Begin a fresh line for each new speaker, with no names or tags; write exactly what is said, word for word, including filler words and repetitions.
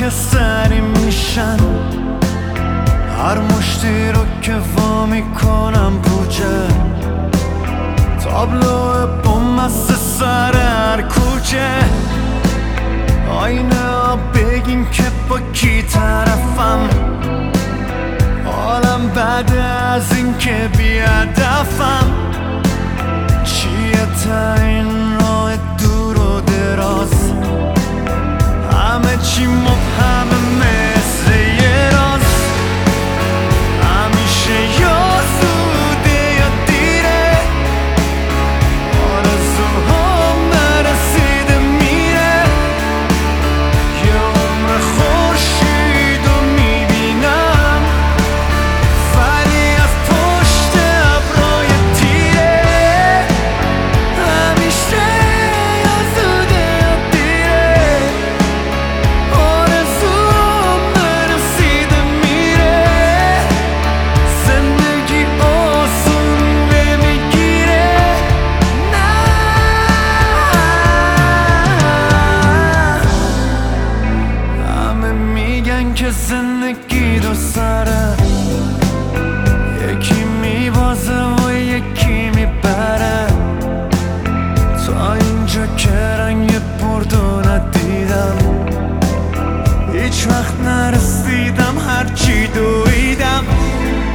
خاکستری میشن، هر مشتی رو که وا میکنم پوچه، تابلو بوم است سر هر کوچه. آینه ها بگین که با کی طرفم، حالم بعد از این که بی‌هدفم. چیه تا این راه دور و دراز، همه چی مبهمه مثل یه راز. همیشه یا زوده یا دیره، آرزوهام نرسیده میره. یه عمر خورشید رو میبینم، ولی از پشت ابرهای تیره. همیشه یا زوده یا دیره، آرزوهام نرسیده میره. زندگی آسون نمیگیره، نه. همه میگن که زندگی دو سره، یکی میبازه و یکی میبره. تا اینجا که رنگ بردو ندیدم، هیچ وقت نرسیدم هرچی دویدم.